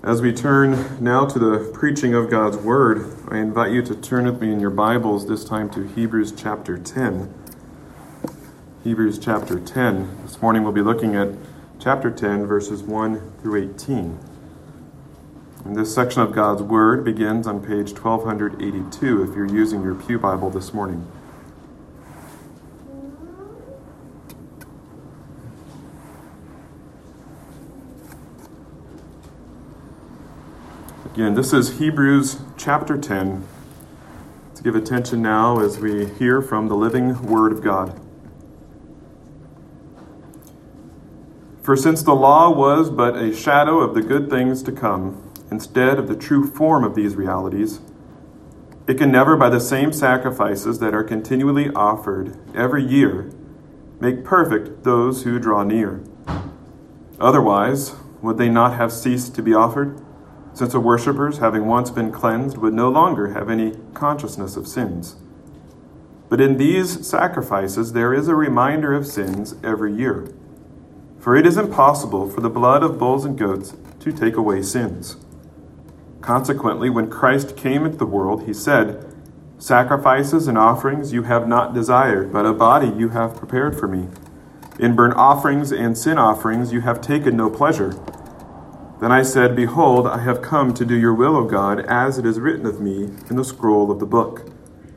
As we turn now to the preaching of God's Word, I invite you to turn with me in your Bibles this time to Hebrews chapter 10. Hebrews chapter 10. This morning we'll be looking at chapter 10, verses 1 through 18. And this section of God's Word begins on page 1282 if you're using your Pew Bible this morning. Again, this is Hebrews chapter 10. Let's give attention now as we hear from the living Word of God. For since the law was but a shadow of the good things to come, instead of the true form of these realities, it can never, by the same sacrifices that are continually offered every year, make perfect those who draw near. Otherwise, would they not have ceased to be offered? Since the worshippers, having once been cleansed, would no longer have any consciousness of sins. But in these sacrifices there is a reminder of sins every year. For it is impossible for the blood of bulls and goats to take away sins. Consequently, when Christ came into the world, he said, "Sacrifices and offerings you have not desired, but a body you have prepared for me. In burnt offerings and sin offerings you have taken no pleasure." Then I said, "Behold, I have come to do your will, O God, as it is written of me in the scroll of the book."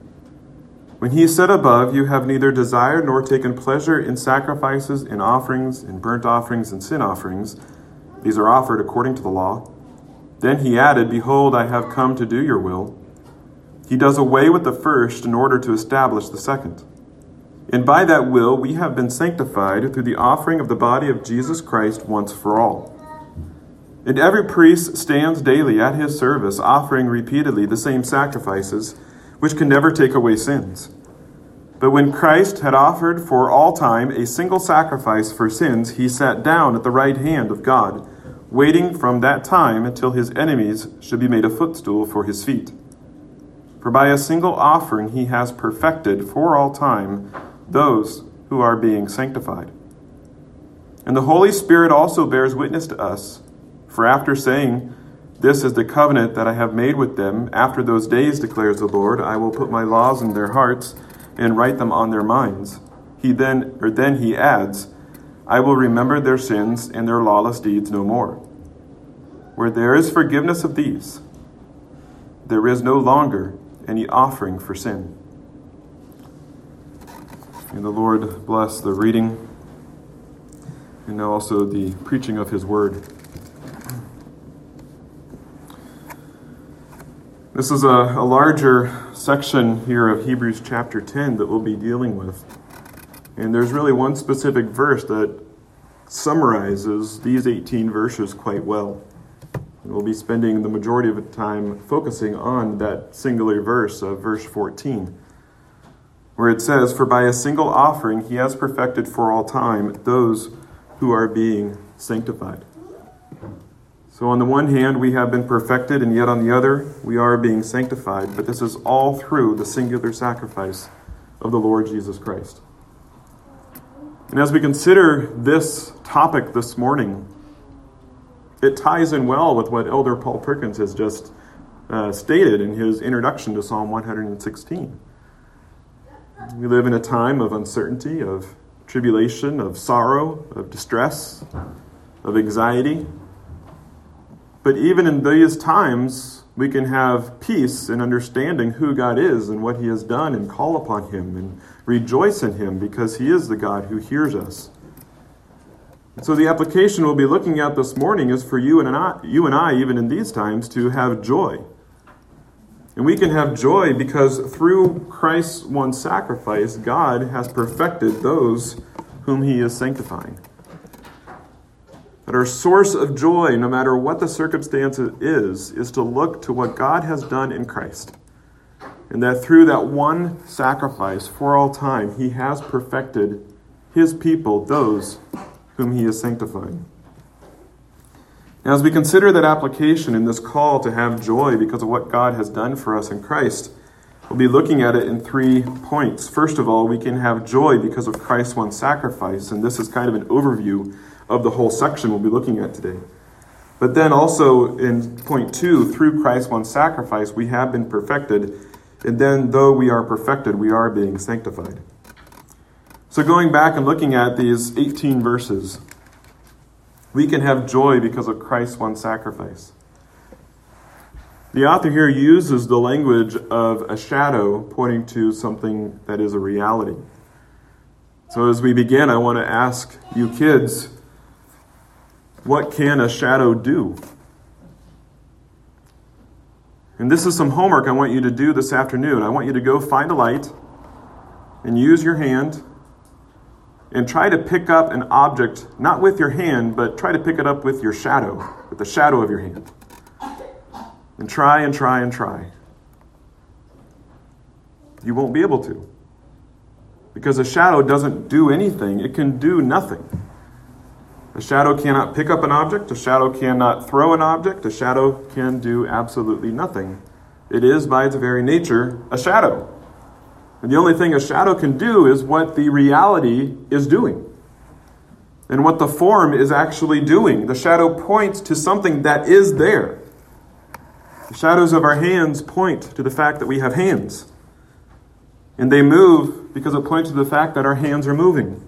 When he said above, "You have neither desired nor taken pleasure in sacrifices, in offerings, in burnt offerings, and sin offerings," these are offered according to the law. Then he added, "Behold, I have come to do your will." He does away with the first in order to establish the second. And by that will we have been sanctified through the offering of the body of Jesus Christ once for all. And every priest stands daily at his service, offering repeatedly the same sacrifices, which can never take away sins. But when Christ had offered for all time a single sacrifice for sins, he sat down at the right hand of God, waiting from that time until his enemies should be made a footstool for his feet. For by a single offering he has perfected for all time those who are being sanctified. And the Holy Spirit also bears witness to us. For after saying, "This is the covenant that I have made with them, after those days, declares the Lord, I will put my laws in their hearts and write them on their minds," then he adds, "I will remember their sins and their lawless deeds no more." Where there is forgiveness of these, there is no longer any offering for sin. May the Lord bless the reading and now also the preaching of his word. This is a larger section here of Hebrews chapter 10 that we'll be dealing with. And there's really one specific verse that summarizes these 18 verses quite well. And we'll be spending the majority of the time focusing on that singular verse of verse 14, where it says, "For by a single offering he has perfected for all time those who are being sanctified." So on the one hand, we have been perfected, and yet on the other, we are being sanctified. But this is all through the singular sacrifice of the Lord Jesus Christ. And as we consider this topic this morning, it ties in well with what Elder Paul Perkins has just stated in his introduction to Psalm 116. We live in a time of uncertainty, of tribulation, of sorrow, of distress, of anxiety. But even in these times, we can have peace in understanding who God is and what he has done and call upon him and rejoice in him because he is the God who hears us. And so the application we'll be looking at this morning is for you and I, even in these times, to have joy. And we can have joy because through Christ's one sacrifice, God has perfected those whom he is sanctifying. That our source of joy, no matter what the circumstance is to look to what God has done in Christ. And that through that one sacrifice for all time, he has perfected his people, those whom he is sanctifying. Now, as we consider that application in this call to have joy because of what God has done for us in Christ, we'll be looking at it in 3 points. First of all, we can have joy because of Christ's one sacrifice, and this is kind of an overview of the whole section we'll be looking at today. But then also in point 2, through Christ's one sacrifice, we have been perfected. And then though we are perfected, we are being sanctified. So going back and looking at these 18 verses, we can have joy because of Christ's one sacrifice. The author here uses the language of a shadow pointing to something that is a reality. So as we begin, I want to ask you kids, what can a shadow do? And this is some homework I want you to do this afternoon. I want you to go find a light and use your hand and try to pick up an object, not with your hand, but try to pick it up with your shadow, with the shadow of your hand. And try and try and try. You won't be able to. Because a shadow doesn't do anything. It can do nothing. A shadow cannot pick up an object. A shadow cannot throw an object. A shadow can do absolutely nothing. It is, by its very nature, a shadow. And the only thing a shadow can do is what the reality is doing. And what the form is actually doing. The shadow points to something that is there. The shadows of our hands point to the fact that we have hands. And they move because it points to the fact that our hands are moving.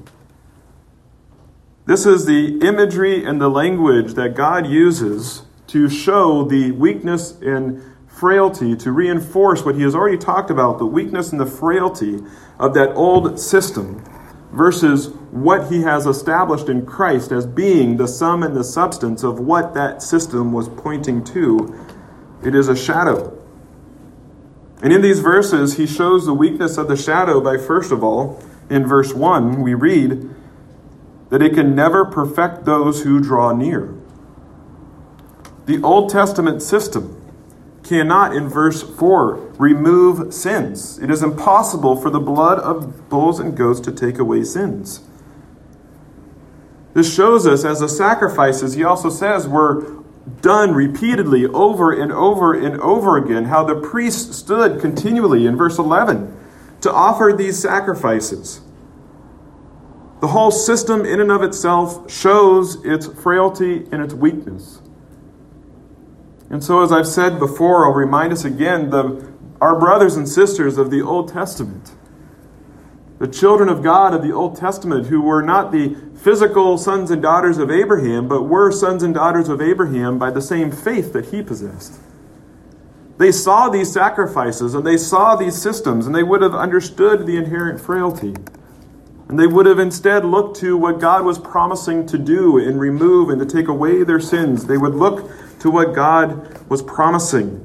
This is the imagery and the language that God uses to show the weakness and frailty, to reinforce what he has already talked about, the weakness and the frailty of that old system, versus what he has established in Christ as being the sum and the substance of what that system was pointing to. It is a shadow. And in these verses, he shows the weakness of the shadow by, first of all, in verse 1, we read that it can never perfect those who draw near. The Old Testament system cannot, in verse 4, remove sins. It is impossible for the blood of bulls and goats to take away sins. This shows us, as the sacrifices, he also says, were done repeatedly over and over and over again, how the priests stood continually in verse 11 to offer these sacrifices. The whole system in and of itself shows its frailty and its weakness. And so, as I've said before, I'll remind us again, our brothers and sisters of the Old Testament, the children of God of the Old Testament, who were not the physical sons and daughters of Abraham, but were sons and daughters of Abraham by the same faith that he possessed. They saw these sacrifices and they saw these systems, and they would have understood the inherent frailty. And they would have instead looked to what God was promising to do and remove and to take away their sins. They would look to what God was promising.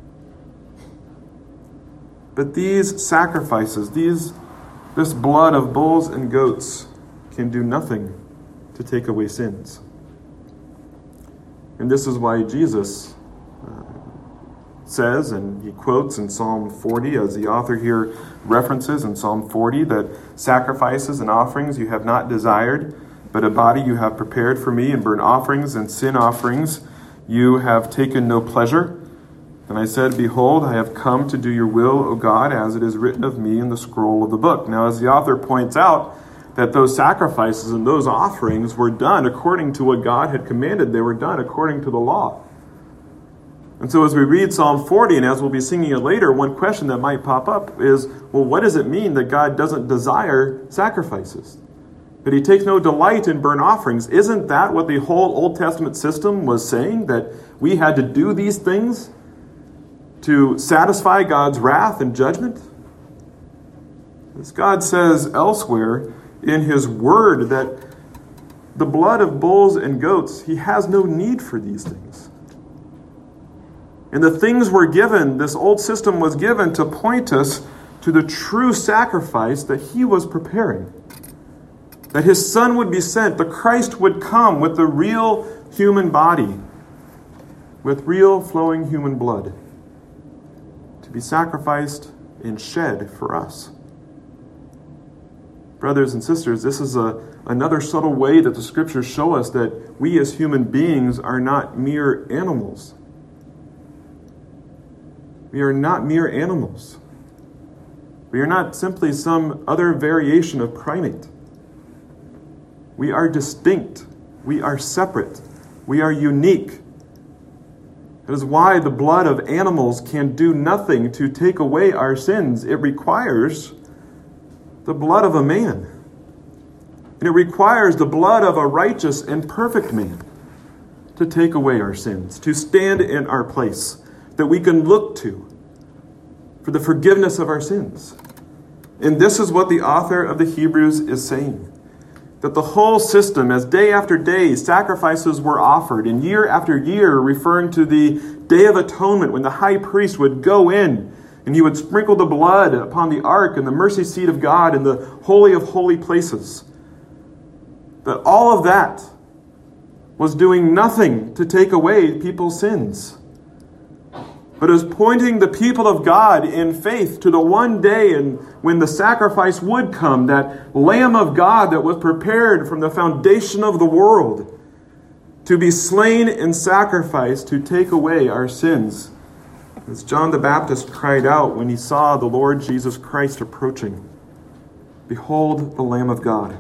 But these sacrifices, this blood of bulls and goats can do nothing to take away sins. And this is why Jesus says, and he quotes in Psalm 40, as the author here references in Psalm 40, that sacrifices and offerings you have not desired, but a body you have prepared for me, and burnt offerings and sin offerings you have taken no pleasure. And I said, behold, I have come to do your will, O God, as it is written of me in the scroll of the book. Now, as the author points out, that those sacrifices and those offerings were done according to what God had commanded. They were done according to the law. And so as we read Psalm 40, and as we'll be singing it later, one question that might pop up is, well, what does it mean that God doesn't desire sacrifices? That he takes no delight in burnt offerings? Isn't that what the whole Old Testament system was saying? That we had to do these things to satisfy God's wrath and judgment? As God says elsewhere in his word, that the blood of bulls and goats, he has no need for these things. And the things were given, this old system was given to point us to the true sacrifice that he was preparing. That his son would be sent, the Christ would come with the real human body, with real flowing human blood, to be sacrificed and shed for us. Brothers and sisters, this is another subtle way that the scriptures show us that we as human beings are not mere animals. We are not mere animals. We are not simply some other variation of primate. We are distinct. We are separate. We are unique That is why the blood of animals can do nothing to take away our sins. It requires the blood of a man. And it requires the blood of a righteous and perfect man to take away our sins, to stand in our place, that we can look to for the forgiveness of our sins. And this is what the author of the Hebrews is saying. That the whole system, as day after day sacrifices were offered, and year after year, referring to the Day of Atonement, when the high priest would go in and he would sprinkle the blood upon the ark and the mercy seat of God and the Holy of Holy Places. That all of that was doing nothing to take away people's sins, but is pointing the people of God in faith to the one day and when the sacrifice would come, that Lamb of God that was prepared from the foundation of the world to be slain in sacrifice to take away our sins. As John the Baptist cried out when he saw the Lord Jesus Christ approaching, "Behold the Lamb of God."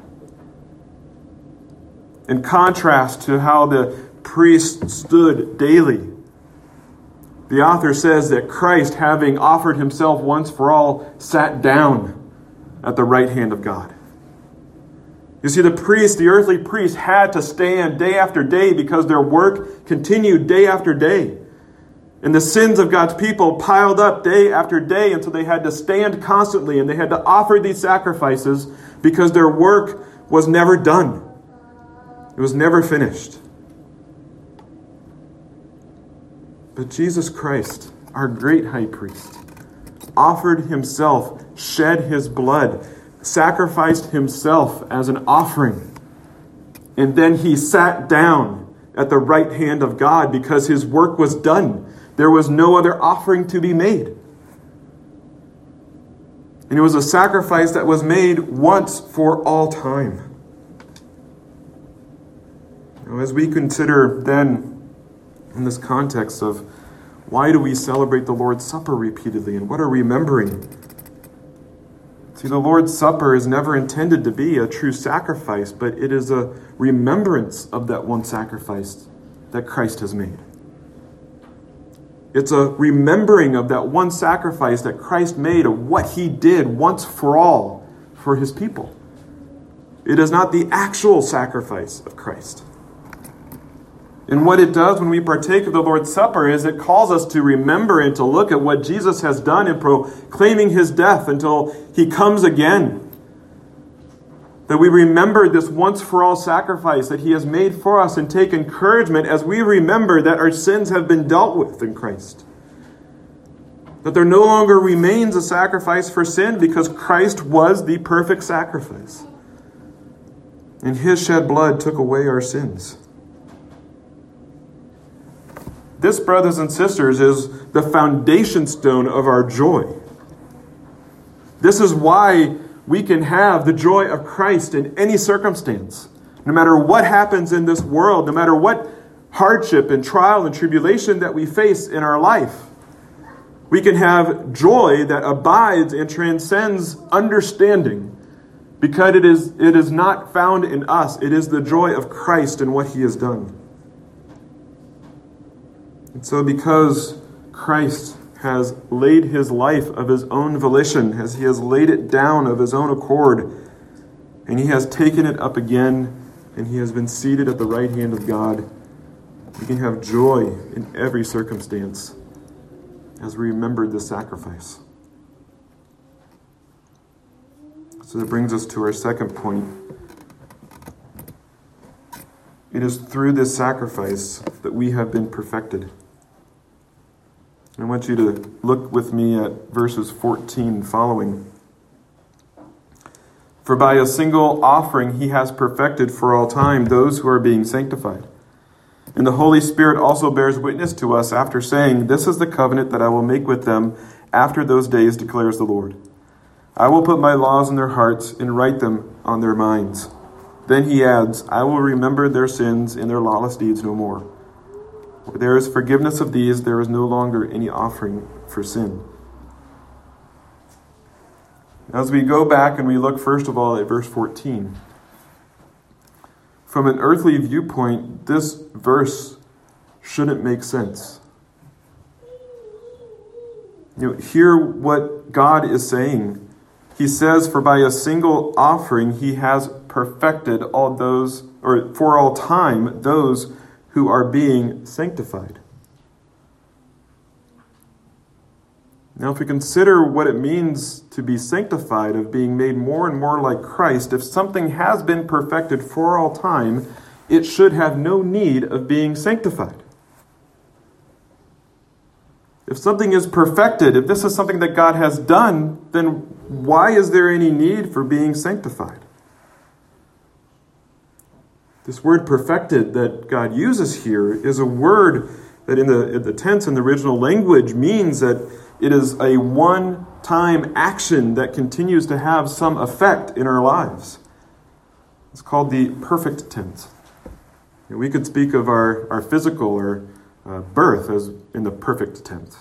In contrast to how the priest stood daily, the author says that Christ, having offered himself once for all, sat down at the right hand of God. You see, the earthly priest, had to stand day after day because their work continued day after day. And the sins of God's people piled up day after day, and so they had to stand constantly, and they had to offer these sacrifices because their work was never done. It was never finished. But Jesus Christ, our great high priest, offered himself, shed his blood, sacrificed himself as an offering. And then he sat down at the right hand of God because his work was done. There was no other offering to be made. And it was a sacrifice that was made once for all time. Now, as we consider then, in this context of why do we celebrate the Lord's Supper repeatedly and what are we remembering? See, the Lord's Supper is never intended to be a true sacrifice, but it is a remembrance of that one sacrifice that Christ has made. It's a remembering of that one sacrifice that Christ made, of what he did once for all for his people. It is not the actual sacrifice of Christ. And what it does when we partake of the Lord's Supper is it calls us to remember and to look at what Jesus has done in proclaiming his death until he comes again. That we remember this once-for-all sacrifice that he has made for us and take encouragement as we remember that our sins have been dealt with in Christ. That there no longer remains a sacrifice for sin because Christ was the perfect sacrifice. And his shed blood took away our sins. This, brothers and sisters, is the foundation stone of our joy. This is why we can have the joy of Christ in any circumstance. No matter what happens in this world, no matter what hardship and trial and tribulation that we face in our life, we can have joy that abides and transcends understanding because it is not found in us. It is the joy of Christ and what he has done. And so because Christ has laid his life of his own volition, as he has laid it down of his own accord, and he has taken it up again, and he has been seated at the right hand of God, we can have joy in every circumstance as we remember this sacrifice. So that brings us to our second point. It is through this sacrifice that we have been perfected. I want you to look with me at verses 14 following. For by a single offering he has perfected for all time those who are being sanctified. And the Holy Spirit also bears witness to us after saying, "This is the covenant that I will make with them after those days, declares the Lord. I will put my laws in their hearts and write them on their minds." Then he adds, "I will remember their sins and their lawless deeds no more. Where there is forgiveness of these, there is no longer any offering for sin." As we go back and we look first of all at verse 14, from an earthly viewpoint, this verse shouldn't make sense. Hear what God is saying. He says, for by a single offering he has perfected all those, or for all time, those who are being sanctified. Now, if we consider what it means to be sanctified, of being made more and more like Christ, if something has been perfected for all time, it should have no need of being sanctified. If something is perfected, if this is something that God has done, then why is there any need for being sanctified? This word perfected that God uses here is a word that in the tense in the original language means that it is a one-time action that continues to have some effect in our lives. It's called the perfect tense. We could speak of our physical or birth as in the perfect tense.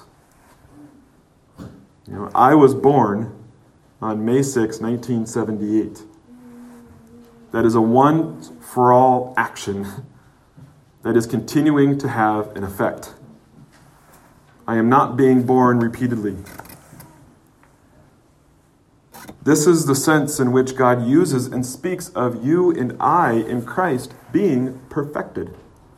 I was born on May 6, 1978. That is a one-for-all action that is continuing to have an effect. I am not being born repeatedly. This is the sense in which God uses and speaks of you and I in Christ being perfected.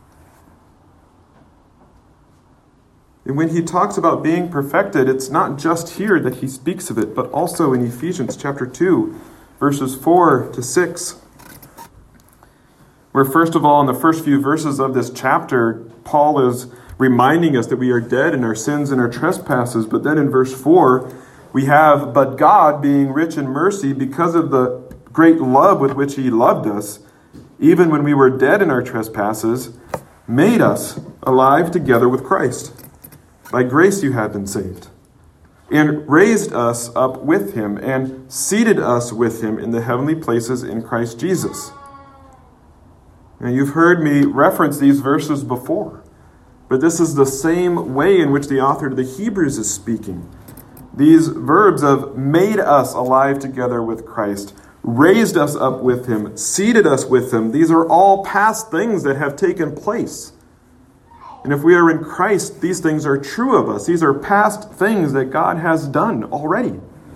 And when he talks about being perfected, it's not just here that he speaks of it, but also in Ephesians chapter 2, verses 4 to 6. Where first of all, in the first few verses of this chapter, Paul is reminding us that we are dead in our sins and our trespasses. But then in verse 4, we have, but God, being rich in mercy, because of the great love with which he loved us, even when we were dead in our trespasses, made us alive together with Christ. By grace you have been saved, and raised us up with him, and seated us with him in the heavenly places in Christ Jesus. Now, you've heard me reference these verses before, but this is the same way in which the author of the Hebrews is speaking. These verbs of made us alive together with Christ, raised us up with him, seated us with him, these are all past things that have taken place. And if we are in Christ, these things are true of us. These are past things that God has done already.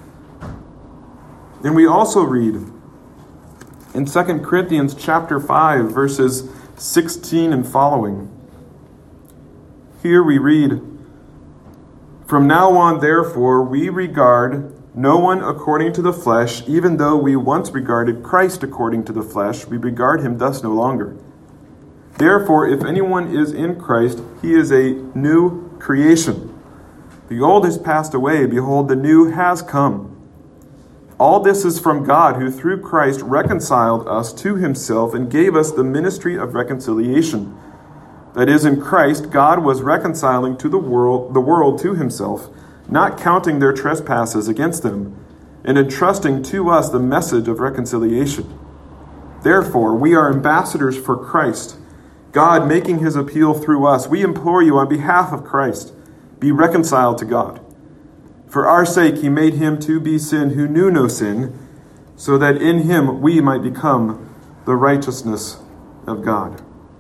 And we also read in 2 Corinthians chapter 5, verses 16 and following. Here we read, from now on, therefore, we regard no one according to the flesh, even though we once regarded Christ according to the flesh, we regard him thus no longer. Therefore, if anyone is in Christ, he is a new creation. The old has passed away, behold, the new has come. All this is from God, who through Christ reconciled us to himself and gave us the ministry of reconciliation. That is, in Christ, God was reconciling to the world to himself, not counting their trespasses against them, and entrusting to us the message of reconciliation. Therefore, we are ambassadors for Christ, God making his appeal through us. We implore you on behalf of Christ, be reconciled to God. For our sake he made him to be sin who knew no sin, so that in him we might become the righteousness of God.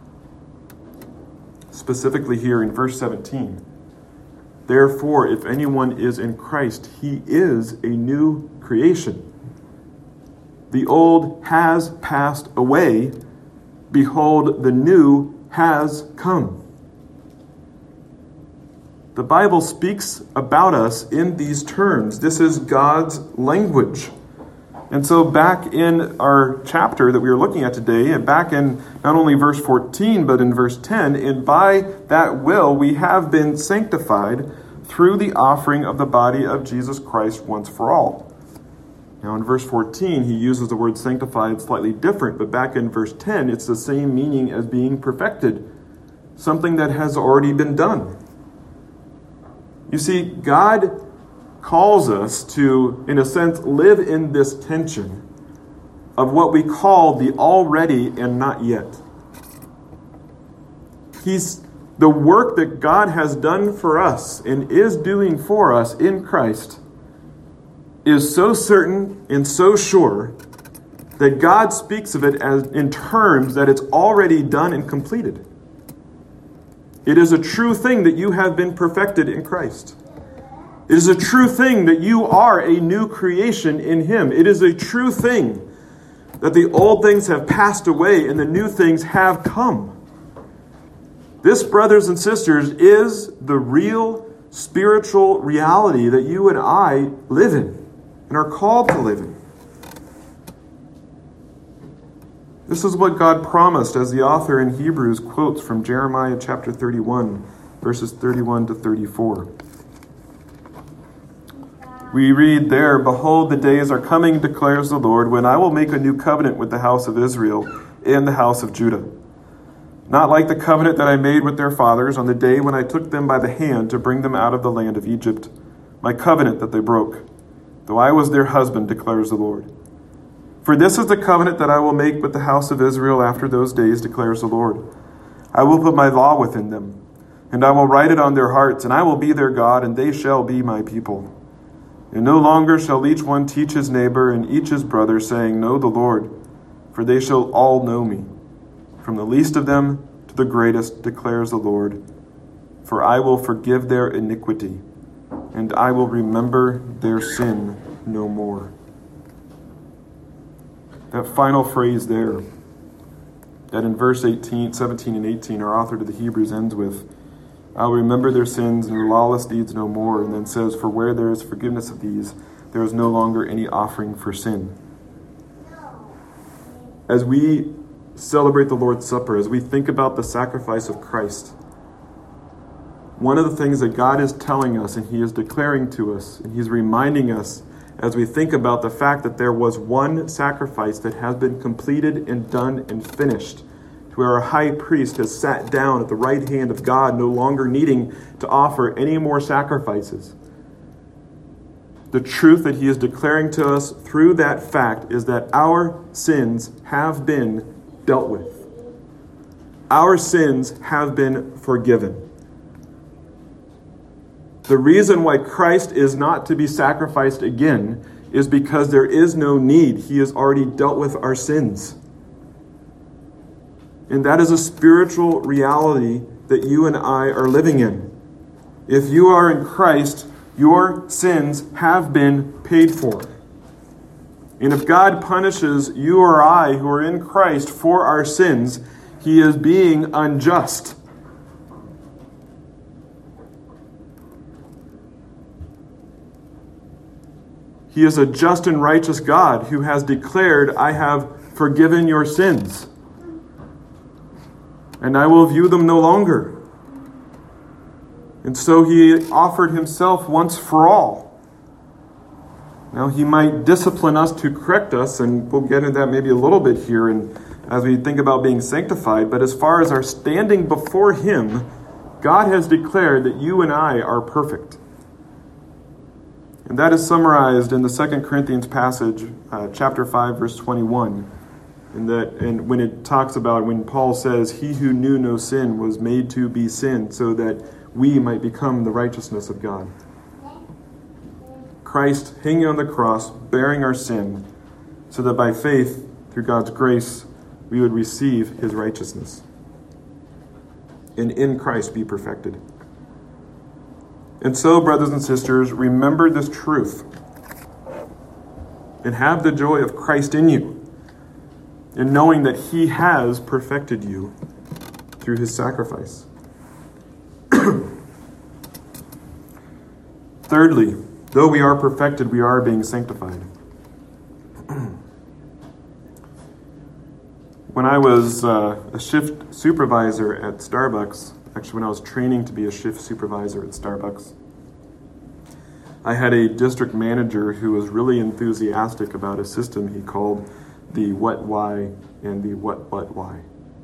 Specifically here in verse 17, therefore, if anyone is in Christ, he is a new creation. The old has passed away. Behold, the new has come. The Bible speaks about us in these terms. This is God's language. And so back in our chapter that we are looking at today, and back in not only verse 14, but in verse 10, and by that will we have been sanctified through the offering of the body of Jesus Christ once for all. Now in verse 14, he uses the word sanctified slightly different, but back in verse 10, it's the same meaning as being perfected, something that has already been done. You see, God calls us to, in a sense, live in this tension of what we call the already and not yet. The work that God has done for us and is doing for us in Christ is so certain and so sure that God speaks of it as in terms that it's already done and completed. It is a true thing that you have been perfected in Christ. It is a true thing that you are a new creation in him. It is a true thing that the old things have passed away and the new things have come. This, brothers and sisters, is the real spiritual reality that you and I live in and are called to live in. This is what God promised, as the author in Hebrews quotes from Jeremiah chapter 31, verses 31 to 34. We read there, "Behold, the days are coming, declares the Lord, when I will make a new covenant with the house of Israel and the house of Judah. Not like the covenant that I made with their fathers on the day when I took them by the hand to bring them out of the land of Egypt, my covenant that they broke, though I was their husband, declares the Lord. For this is the covenant that I will make with the house of Israel after those days, declares the Lord. I will put my law within them, and I will write it on their hearts, and I will be their God, and they shall be my people. And no longer shall each one teach his neighbor and each his brother, saying, Know the Lord, for they shall all know me, from the least of them to the greatest, declares the Lord. For I will forgive their iniquity, and I will remember their sin no more." That final phrase there, that in verse 17 and 18, our author to the Hebrews ends with, "I'll remember their sins and their lawless deeds no more," and then says, "For where there is forgiveness of these, there is no longer any offering for sin." As we celebrate the Lord's Supper, as we think about the sacrifice of Christ, one of the things that God is telling us and he is declaring to us, and he's reminding us as we think about the fact that there was one sacrifice that has been completed and done and finished, to where our high priest has sat down at the right hand of God, no longer needing to offer any more sacrifices. The truth that he is declaring to us through that fact is that our sins have been dealt with. Our sins have been forgiven. The reason why Christ is not to be sacrificed again is because there is no need. He has already dealt with our sins. And that is a spiritual reality that you and I are living in. If you are in Christ, your sins have been paid for. And if God punishes you or I who are in Christ for our sins, he is being unjust. He is a just and righteous God who has declared, I have forgiven your sins, and I will view them no longer. And so he offered himself once for all. Now he might discipline us to correct us, and we'll get into that maybe a little bit here and as we think about being sanctified. But as far as our standing before him, God has declared that you and I are perfect. And that is summarized in the 2 Corinthians passage, chapter 5, verse 21. And when it talks about, when Paul says, he who knew no sin was made to be sin so that we might become the righteousness of God. Christ hanging on the cross, bearing our sin, so that by faith, through God's grace, we would receive his righteousness. And in Christ be perfected. And so, brothers and sisters, remember this truth and have the joy of Christ in you, in knowing that he has perfected you through his sacrifice. Thirdly, though we are perfected, we are being sanctified. When I was a shift supervisor at Starbucks, actually when I was training to be a shift supervisor at Starbucks, I had a district manager who was really enthusiastic about a system he called the what, why, and the what, but, why.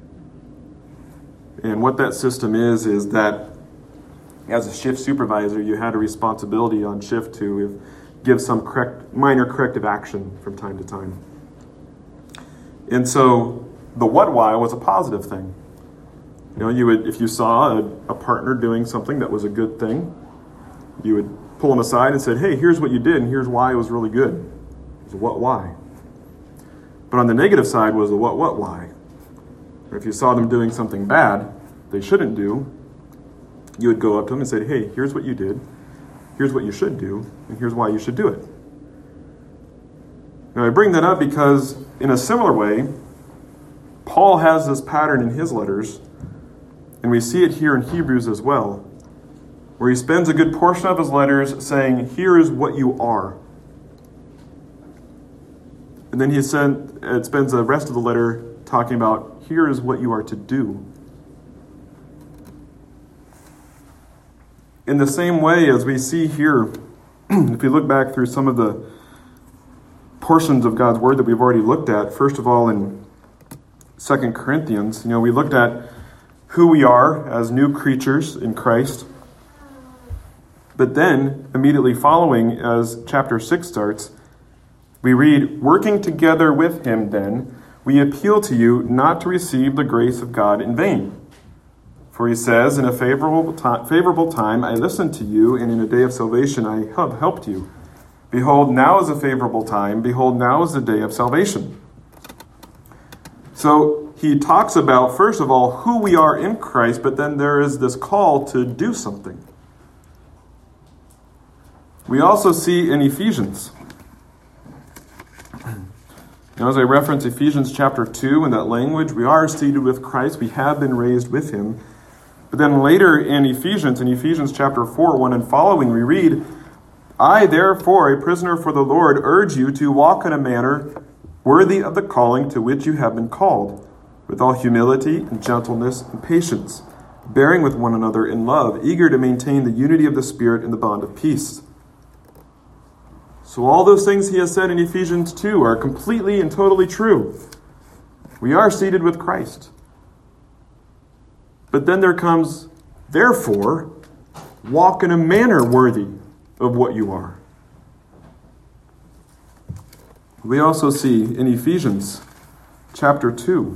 And what that system is that as a shift supervisor, you had a responsibility on shift to give some minor corrective action from time to time. And so the what, why was a positive thing. You know, you would, if you saw a partner doing something that was a good thing, you would pull them aside and said, hey, here's what you did, and here's why it was really good. It was a what, why. But on the negative side was the what, why. Or if you saw them doing something bad they shouldn't do, you would go up to them and say, hey, here's what you did, here's what you should do, and here's why you should do it. Now, I bring that up because, in a similar way, Paul has this pattern in his letters, and we see it here in Hebrews as well, where he spends a good portion of his letters saying, here is what you are. And then he spends the rest of the letter talking about, here is what you are to do. In the same way as we see here, if we look back through some of the portions of God's Word that we've already looked at, first of all in 2 Corinthians, we looked at who we are as new creatures in Christ. But then, immediately following, as chapter 6 starts, we read, working together with him then, we appeal to you not to receive the grace of God in vain. For he says, in a favorable time I listened to you, and in a day of salvation I have helped you. Behold, now is a favorable time. Behold, now is the day of salvation. So he talks about, first of all, who we are in Christ, but then there is this call to do something. We also see in Ephesians. Now, as I reference Ephesians chapter 2 in that language, we are seated with Christ. We have been raised with him. But then later in Ephesians chapter 4, 1 and following, we read, I, therefore, a prisoner for the Lord, urge you to walk in a manner worthy of the calling to which you have been called, with all humility and gentleness and patience, bearing with one another in love, eager to maintain the unity of the Spirit in the bond of peace. So all those things he has said in Ephesians 2 are completely and totally true. We are seated with Christ. But then there comes, therefore, walk in a manner worthy of what you are. We also see in Ephesians chapter 2,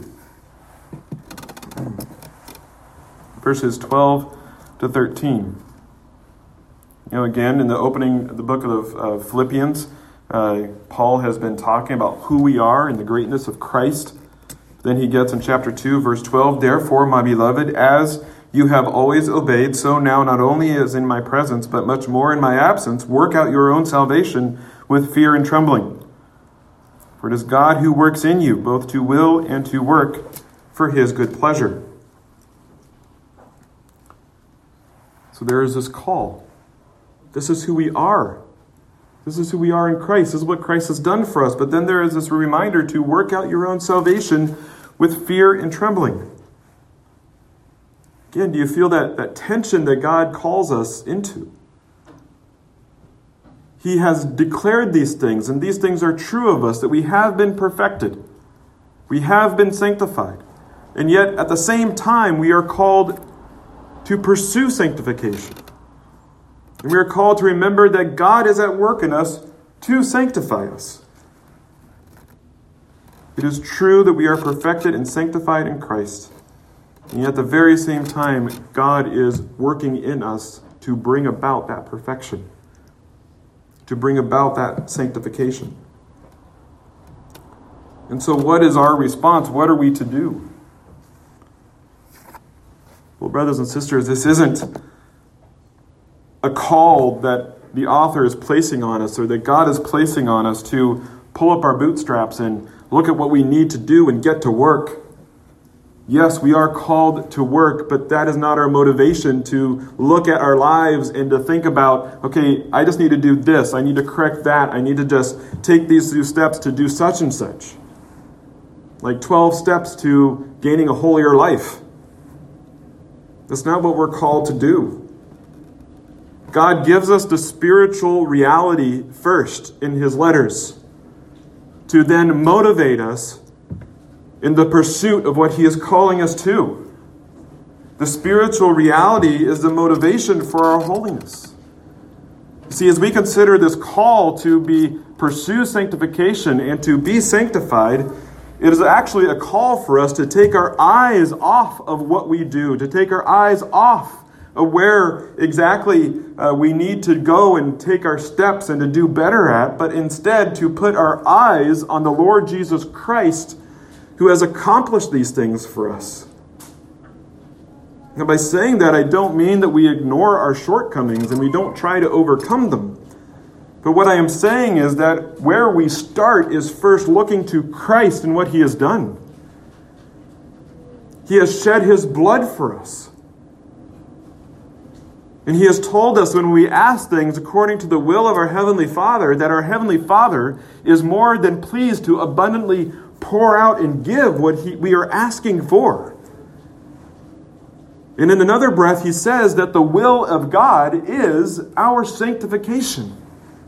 verses 12 to 13. Again, in the opening of the book of Philippians, Paul has been talking about who we are and the greatness of Christ. Then he gets in chapter 2, verse 12, therefore, my beloved, as you have always obeyed, so now not only as in my presence, but much more in my absence, work out your own salvation with fear and trembling. For it is God who works in you, both to will and to work for his good pleasure. So there is this call. This is who we are. This is who we are in Christ. This is what Christ has done for us. But then there is this reminder to work out your own salvation with fear and trembling. Again, do you feel that tension that God calls us into? He has declared these things, and these things are true of us, that we have been perfected. We have been sanctified. And yet, at the same time, we are called to pursue sanctification. And we are called to remember that God is at work in us to sanctify us. It is true that we are perfected and sanctified in Christ. And yet at the very same time, God is working in us to bring about that perfection, to bring about that sanctification. And so what is our response? What are we to do? Well, brothers and sisters, this isn't a call that the author is placing on us or that God is placing on us to pull up our bootstraps and look at what we need to do and get to work. Yes, we are called to work, but that is not our motivation to look at our lives and to think about, okay, I just need to do this. I need to correct that. I need to just take these few steps to do such and such. Like 12 steps to gaining a holier life. That's not what we're called to do. God gives us the spiritual reality first in his letters to then motivate us in the pursuit of what he is calling us to. The spiritual reality is the motivation for our holiness. See, as we consider this call to pursue sanctification and to be sanctified, it is actually a call for us to take our eyes off of what we do, to take our eyes off of where exactly we need to go and take our steps and to do better at, but instead to put our eyes on the Lord Jesus Christ, who has accomplished these things for us. Now, by saying that, I don't mean that we ignore our shortcomings and we don't try to overcome them. But what I am saying is that where we start is first looking to Christ and what he has done. He has shed his blood for us. And he has told us when we ask things according to the will of our Heavenly Father, that our Heavenly Father is more than pleased to abundantly pour out and give what we are asking for. And in another breath, he says that the will of God is our sanctification.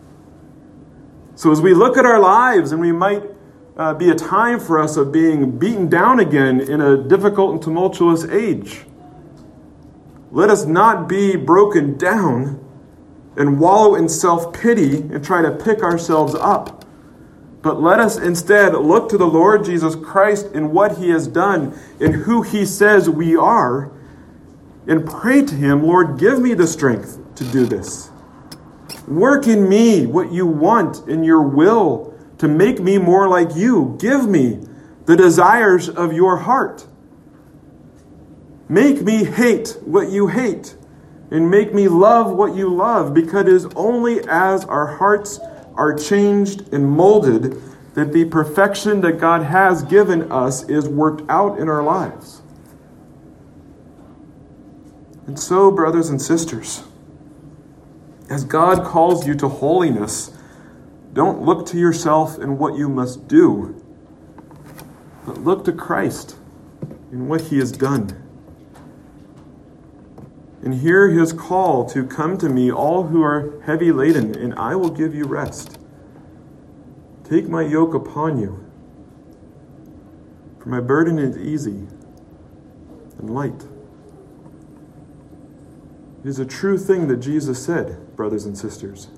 So as we look at our lives, and we might be a time for us of being beaten down again in a difficult and tumultuous age, let us not be broken down and wallow in self-pity and try to pick ourselves up. But let us instead look to the Lord Jesus Christ in what he has done and who he says we are, and pray to him, Lord, give me the strength to do this. Work in me what you want in your will to make me more like you. Give me the desires of your heart. Make me hate what you hate, and make me love what you love, because it is only as our hearts are changed and molded that the perfection that God has given us is worked out in our lives. And so, brothers and sisters, as God calls you to holiness, don't look to yourself and what you must do, but look to Christ and what he has done. And hear his call to come to me, all who are heavy laden, and I will give you rest. Take my yoke upon you, for my burden is easy and light. It is a true thing that Jesus said, brothers and sisters.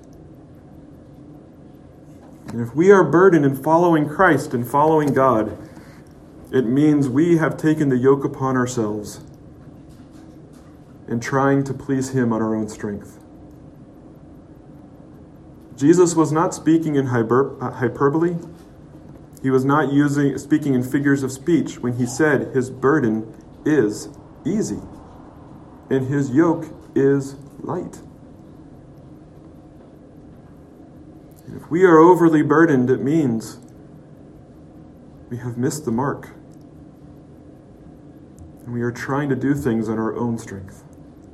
And if we are burdened in following Christ and following God, it means we have taken the yoke upon ourselves and trying to please him on our own strength. Jesus was not speaking in hyperbole. He was not speaking in figures of speech when he said his burden is easy and his yoke is light. And if we are overly burdened, it means we have missed the mark. And we are trying to do things on our own strength.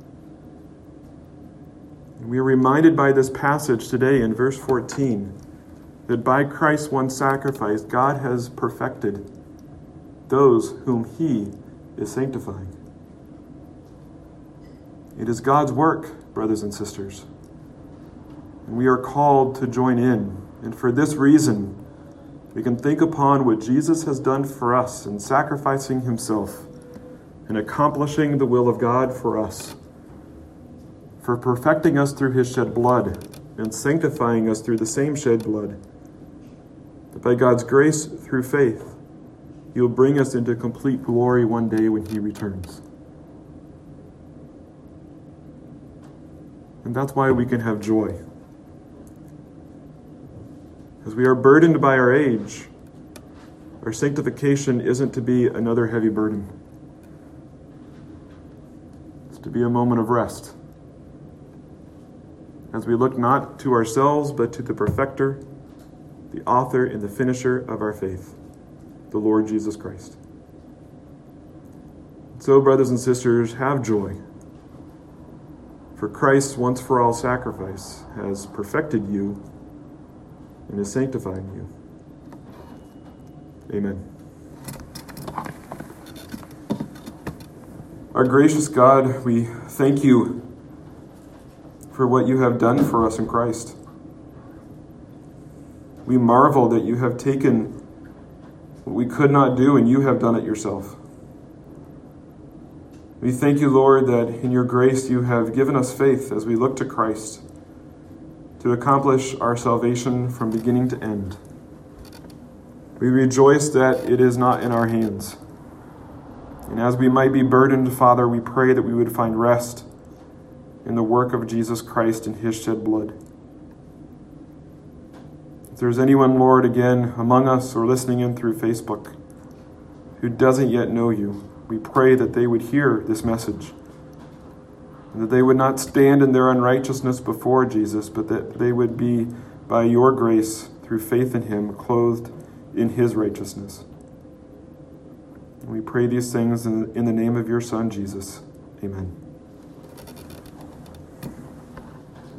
And we are reminded by this passage today in verse 14 that by Christ's one sacrifice, God has perfected those whom he is sanctifying. It is God's work, brothers and sisters. And we are called to join in. And for this reason, we can think upon what Jesus has done for us in sacrificing himself and accomplishing the will of God for us, for perfecting us through his shed blood and sanctifying us through the same shed blood. That by God's grace through faith, he will bring us into complete glory one day when he returns. And that's why we can have joy. As we are burdened by our age, our sanctification isn't to be another heavy burden. It's to be a moment of rest. As we look not to ourselves, but to the perfecter, the author and the finisher of our faith, the Lord Jesus Christ. So, brothers and sisters, have joy. For Christ's once-for-all sacrifice has perfected you and is sanctifying you. Amen. Our gracious God, we thank you for what you have done for us in Christ. We marvel that you have taken what we could not do and you have done it yourself. We thank you, Lord, that in your grace you have given us faith as we look to Christ to accomplish our salvation from beginning to end. We rejoice that it is not in our hands. And as we might be burdened, Father, we pray that we would find rest in the work of Jesus Christ and his shed blood. If there's anyone, Lord, again, among us or listening in through Facebook who doesn't yet know you, we pray that they would hear this message and that they would not stand in their unrighteousness before Jesus, but that they would be, by your grace, through faith in him, clothed in his righteousness. And we pray these things in the name of your Son, Jesus. Amen.